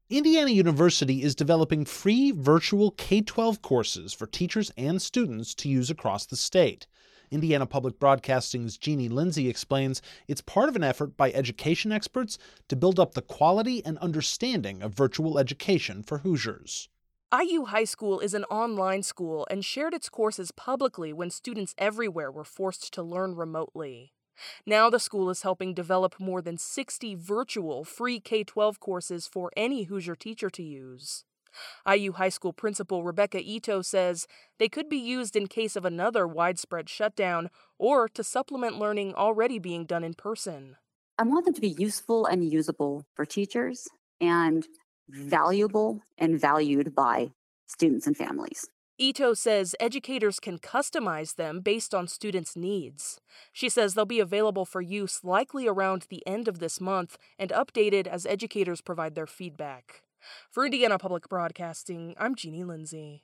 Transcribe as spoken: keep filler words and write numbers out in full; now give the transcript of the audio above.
Indiana University is developing free virtual K twelve courses for teachers and students to use across the state. Indiana Public Broadcasting's Jeannie Lindsay explains it's part of an effort by education experts to build up the quality and understanding of virtual education for Hoosiers. I U High School is an online school and shared its courses publicly when students everywhere were forced to learn remotely. Now the school is helping develop more than sixty virtual free K twelve courses for any Hoosier teacher to use. I U High School Principal Rebecca Ito says they could be used in case of another widespread shutdown or to supplement learning already being done in person. I want them to be useful and usable for teachers and valuable and valued by students and families. Ito says educators can customize them based on students' needs. She says they'll be available for use likely around the end of this month and updated as educators provide their feedback. For Indiana Public Broadcasting, I'm Jeannie Lindsay.